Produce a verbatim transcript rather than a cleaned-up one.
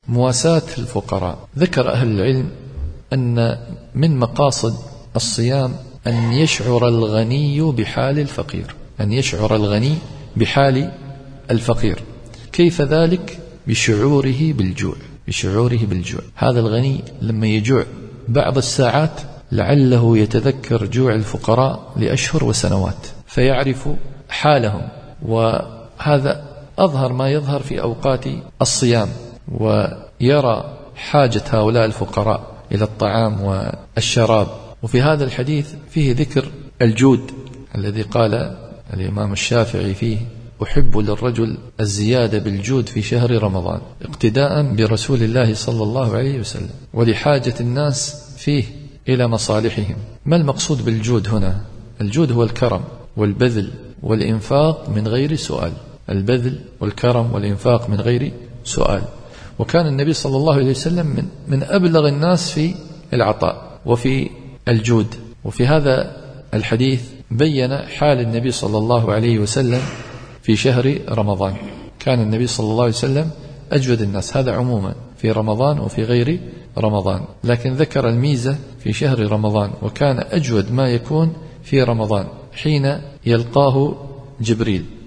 مواساة الفقراء. ذكر أهل العلم أن من مقاصد الصيام أن يشعر الغني بحال الفقير، أن يشعر الغني بحال الفقير. كيف ذلك؟ بشعوره بالجوع، بشعوره بالجوع. هذا الغني لما يجوع بعض الساعات لعله يتذكر جوع الفقراء لأشهر وسنوات فيعرف حالهم، وهذا أظهر ما يظهر في أوقات الصيام، ويرى حاجة هؤلاء الفقراء إلى الطعام والشراب. وفي هذا الحديث فيه ذكر الجود الذي قال الإمام الشافعي فيه: أحب للرجل الزيادة بالجود في شهر رمضان اقتداء برسول الله صلى الله عليه وسلم، ولحاجة الناس فيه إلى مصالحهم. ما المقصود بالجود هنا؟ الجود هو الكرم والبذل والإنفاق من غير سؤال، البذل والكرم والإنفاق من غير سؤال. وكان النبي صلى الله عليه وسلم من, من أبلغ الناس في العطاء وفي الجود. وفي هذا الحديث بين حال النبي صلى الله عليه وسلم في شهر رمضان. كان النبي صلى الله عليه وسلم أجود الناس، هذا عموما في رمضان وفي غير رمضان، لكن ذكر الميزة في شهر رمضان. وكان أجود ما يكون في رمضان حين يلقاه جبريل